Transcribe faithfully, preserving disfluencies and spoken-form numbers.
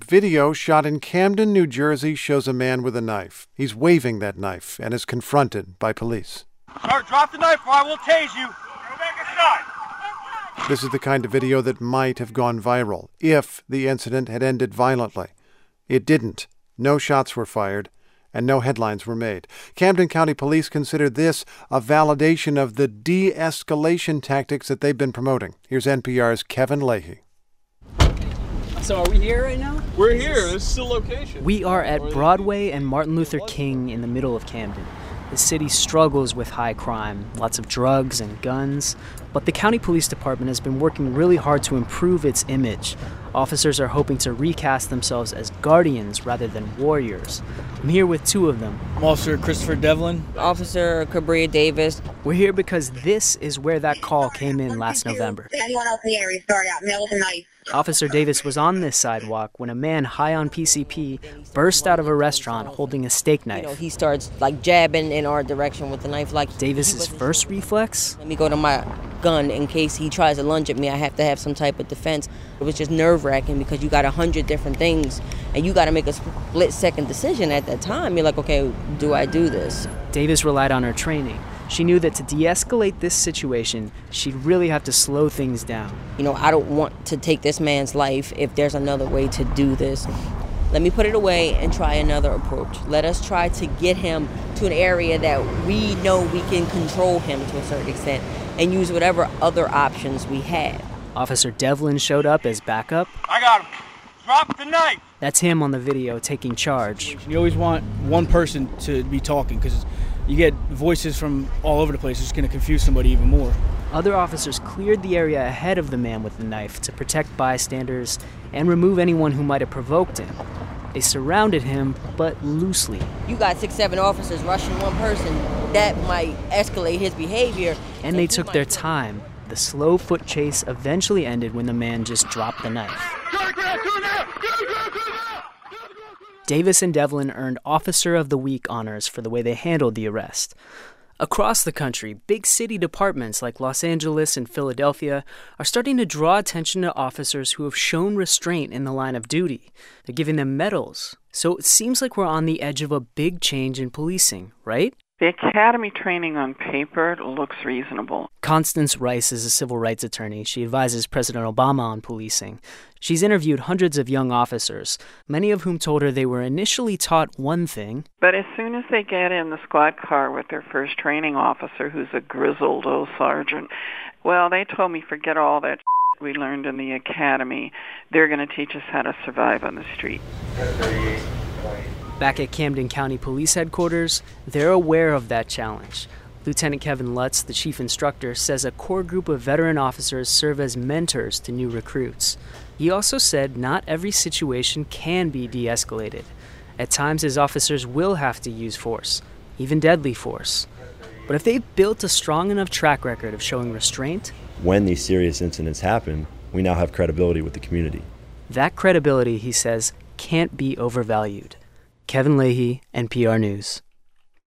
video shot in Camden, New Jersey shows a man with a knife. He's waving that knife and is confronted by police. Sir, drop the knife or I will tase you. Go back inside. This is the kind of video that might have gone viral if the incident had ended violently. It didn't. No shots were fired, and no headlines were made. Camden County Police consider this a validation of the de-escalation tactics that they've been promoting. Here's N P R's Kevin Leahy. So are we here right now? We're here. This is the location. We are at Broadway and Martin Luther King in the middle of Camden. The city struggles with high crime, lots of drugs and guns, but the county police department has been working really hard to improve its image. Officers are hoping to recast themselves as guardians rather than warriors. I'm here with two of them. I'm Officer Christopher Devlin. Officer Cabria Davis. We're here because this is where that call came in last November. Anyone else in the area started out, male with a knife. Officer Davis was on this sidewalk when a man high on P C P burst out of a restaurant holding a steak knife. You know, he starts like jabbing in our direction with the knife. Like Davis's first reflex? Let me go to my gun in case he tries to lunge at me. I have to have some type of defense. It was just nerve-wracking because you got a hundred different things and you got to make a split-second decision at that time. You're like, okay, do I do this? Davis relied on her training. She knew that to de-escalate this situation, she'd really have to slow things down. You know, I don't want to take this man's life if there's another way to do this. Let me put it away and try another approach. Let us try to get him to an area that we know we can control him to a certain extent and use whatever other options we have. Officer Devlin showed up as backup. I got him. Drop the knife. That's him on the video taking charge. You always want one person to be talking because you get voices from all over the place. It's going to confuse somebody even more. Other officers cleared the area ahead of the man with the knife to protect bystanders and remove anyone who might have provoked him. They surrounded him, but loosely. You got six, seven officers rushing one person. That might escalate his behavior. And they took their time. The slow foot chase eventually ended when the man just dropped the knife. Davis and Devlin earned Officer of the Week honors for the way they handled the arrest. Across the country, big city departments like Los Angeles and Philadelphia are starting to draw attention to officers who have shown restraint in the line of duty. They're giving them medals. So it seems like we're on the edge of a big change in policing, right? The academy training on paper looks reasonable. Constance Rice is a civil rights attorney. She advises President Obama on policing. She's interviewed hundreds of young officers, many of whom told her they were initially taught one thing. But as soon as they get in the squad car with their first training officer, who's a grizzled old sergeant, well, they told me forget all that we learned in the academy. They're going to teach us how to survive on the street. Back at Camden County Police Headquarters, they're aware of that challenge. Lieutenant Kevin Lutz, the chief instructor, says a core group of veteran officers serve as mentors to new recruits. He also said not every situation can be de-escalated. At times, his officers will have to use force, even deadly force. But if they've built a strong enough track record of showing restraint, when these serious incidents happen, we now have credibility with the community. That credibility, he says, can't be overvalued. Kevin Leahy, N P R News.